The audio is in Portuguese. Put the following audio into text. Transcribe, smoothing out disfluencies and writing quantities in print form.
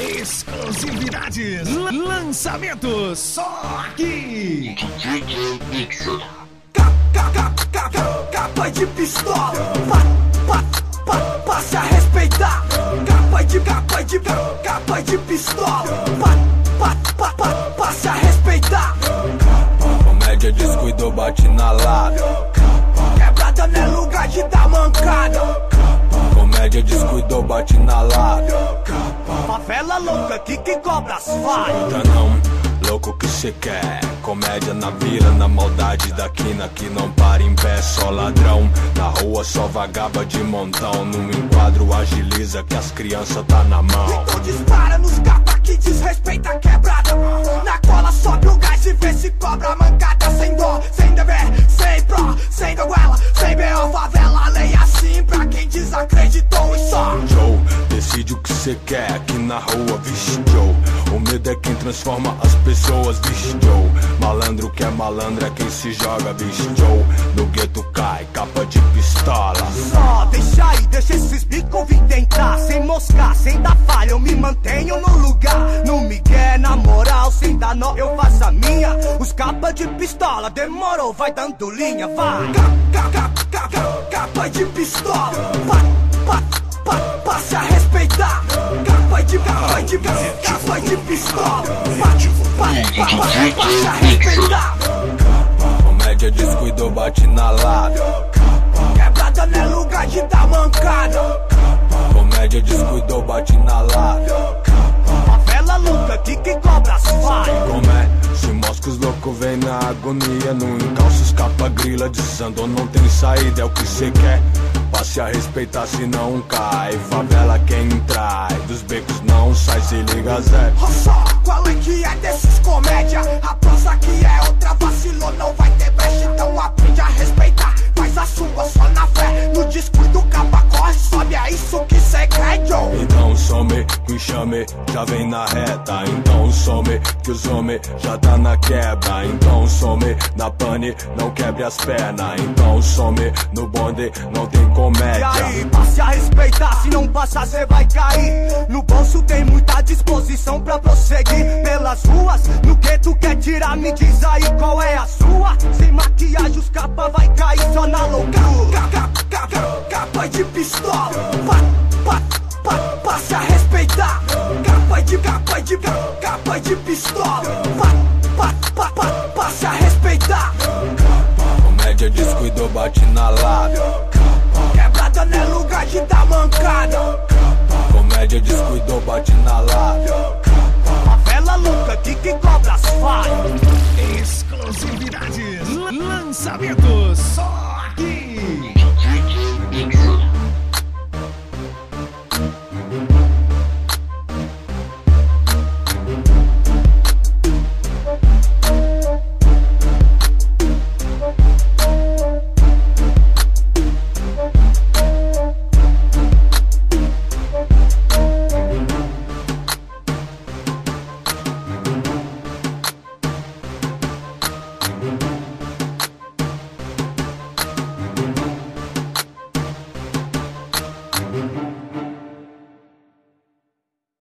Exclusividades, lançamentos, só aqui. Capa de pistola, passe a respeitar. Capa de pistola, passe a respeitar. Comédia descuidou, bate na lata. Quebrada não é lugar de dar mancada. Comédia descuidou, bate na lata. Favela louca aqui que cobra as falhas. Tá não, louco que cê quer. Comédia na vila, na maldade da quina que não para em pé, só ladrão. Na rua só vagaba de montão. Num enquadro agiliza que as crianças tá na mão. Então dispara nos capa que desrespeita a quebrada. Na cola sobe o gás e vê se cobra mancada. Sem dó, sem dever, sem pró, sem doguela, sem B.O. Favela, lei assim pra quem desacreditou e só. Joe, decide o que cê quer aqui na rua, vixe Joe. O medo é quem transforma as pessoas, vixe Joe. Malandro que é malandro é quem se joga, vixe Joe. No gueto cai, capa de pistola. Só deixa aí, deixa esses bicos vir tentar. Sem moscar, sem dar falha, eu me mantenho no lugar. Não me quer na moral, sem dar nó, eu faço a minha. Os capa de pistola, demorou, vai dando linha, vai. Capa de pistola, passe a respeitar. Capa de pistola, passe a respeitar. Comédia descuidou, bate na lata. Quebrada não é lugar de dar mancada. Comédia descuidou, bate na lata. Favela luta aqui que cobra as falhas. Como é? Se mosca os loucos vem na agonia. No encalço escapa grila de sandor, não tem saída, é o que cê quer. Passe a respeitar se não cai. Favela quem trai, dos becos não sai, se liga Zé. Só, qual é que é desses comédia? A prosa que é outra, vacilou, não vai ter brecha. Então aprende a respeitar, faz a sua só na fé. No descuido capa corre, sobe, é isso que cê quer, Joe. Então some, com enxame, já vem na reta. Então some, que os homens já tá na quebra. Então some, na pane, não quebre as pernas. Então some, no bonde, não tem comédia. E aí, passe a respeitar, se não passar cê vai cair. No bolso tem muita disposição pra prosseguir pelas ruas. No gueto quer tirar, me diz aí qual é a sua. Sem maquiagem os capa vai cair só na loucura. Capa de pistola, passe a respeitar. Capa de pistola, passe a respeitar. Comédia descuidou, bate na lata. Quebrada não é lugar de dar mancada. Comédia descuidou, bate na lata. Favela louca aqui que cobra as falhas. Exclusividades, lançamentos.